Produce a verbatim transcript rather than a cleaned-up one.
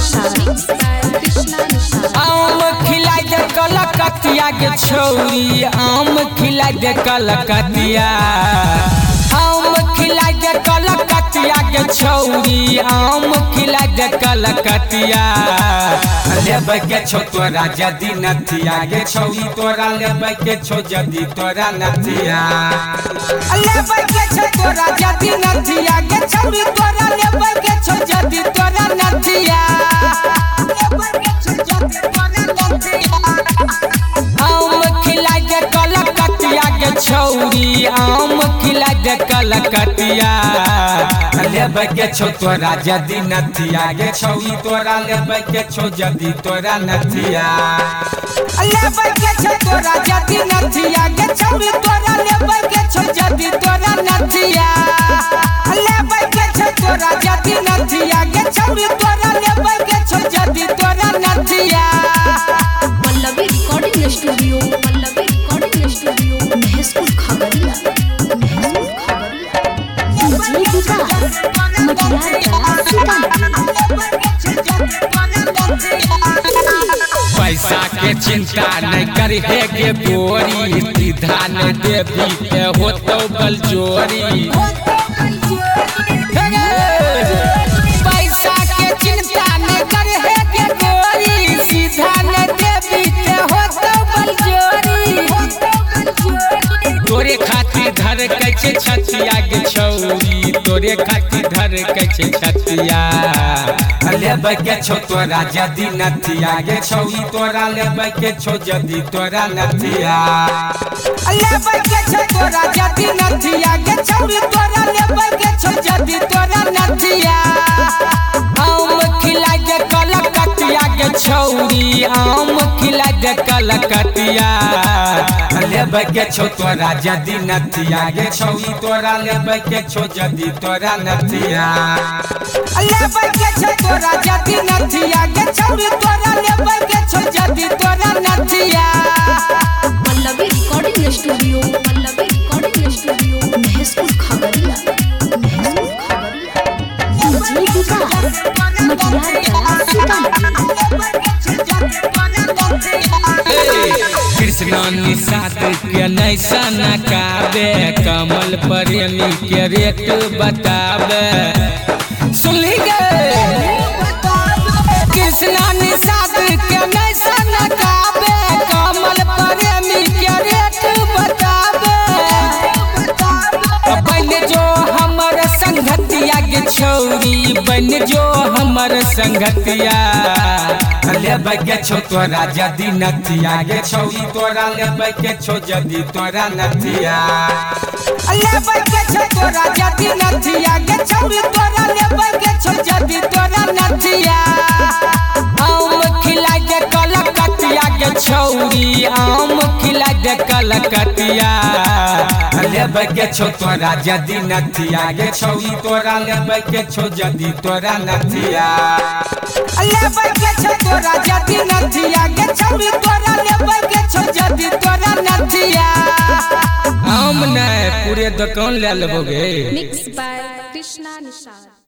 आम खिला दे कलकतिया के छौरी, आम खिला दे कलकतिया, आम खिला दे कलकतिया के छौरी, आम खिला दे कलकतिया। लेबै के छो तोरा जदी नथिया गे छौरी, तोरा लेबै के छो जदी तोरा नथिया, लेबै के छो तोरा जदी नथिया गे छौरी, तोरा लेबै के छो जदी तोरा नथिया, लेबै के छो जदी तोरा नथिया। आम खिला दे कलकतिया के छौरी, आम खिला दे कलकतिया। लेबै के छो तोरा जदी नथिया गे छौरी, तोरा लेबै के छो जदी तोरा नथिया, लेबै के छो तोरा जदी नथिया गे छौरी, तोरा लेबै के छो जदी तोरा नथिया, लेबै के छो तोरा जदी नथिया गे छौरी, तोरा लेबै के छो जदी तोरा नथिया। Pallavi recording studio, Pallavi recording studio, Mahsul Khagaria, महसूल खगड़िया। जी विकास मटियार कला पैसा के चिंता नहीं करी है गे गोरी, सीधा न देवी के होतो बल चोरी। पैसा के चिंता नहीं करी है गे गोरी, सीधा न देवी के होतो बल चोरी। तोरे खातिर धर कैसे छतिया गे छौरी, तोरे खातिर धर कैसे छतिया। लेबै के छो तोरा जदी नथिया गे छौरी, तोरा लेबै के छो जदी तोरा नथिया, लेबै के छो तोरा जदी नथिया गे छौरी, तोरा लेबै के छो जदी तोरा नथिया। आम खिला दे कलकतिया गे छौरी, आम खिला दे कलकतिया। लेबै के छो तोरा जदी नथिया गे छौरी, तोरा लेबै के छो जदी तोरा नथिया, लेबै के छो तोरा जदी नथिया गे छौरी, तोरा लेबै के छो जदी तोरा नथिया। Pallavi recording studio, Pallavi recording studio, Mahsul Khagaria, महसूल खगड़िया। जी विकास मटियार कृष्ण निषाद के नैसा नकाबे, कमल प्रेमी के रेट बताबे। सुनली गे कृष्ण निषाद के नैसा नकाबे, कमल प्रेमी के रेट बताबे। बन जो हमर संगतिया गे छौरी, बन जो हमर संगतिया। लेबै के छो तोरा जदी नथिया गे छौरी, तोरा लेबै के छो जदी तोरा नथिया, लेबै के छो तोरा जदी नथिया गे छौरी, तोरा लेबै के छो जदी तोरा नथिया। आम खिला दे कलकतिया गे छौरी, आम खिला दे कलकतिया। लेबै के छो तोरा जदी नथिया गे छौरी, तोरा लेबै के छो जदी तोरा नथिया, लेबै के छो तोरा जदी नथिया गे छौरी, तोरा लेबै के छो जदी तोरा नथिया। हम नहीं पूरे दुकान ले लेबोगे। Mix by Krishna Nishad.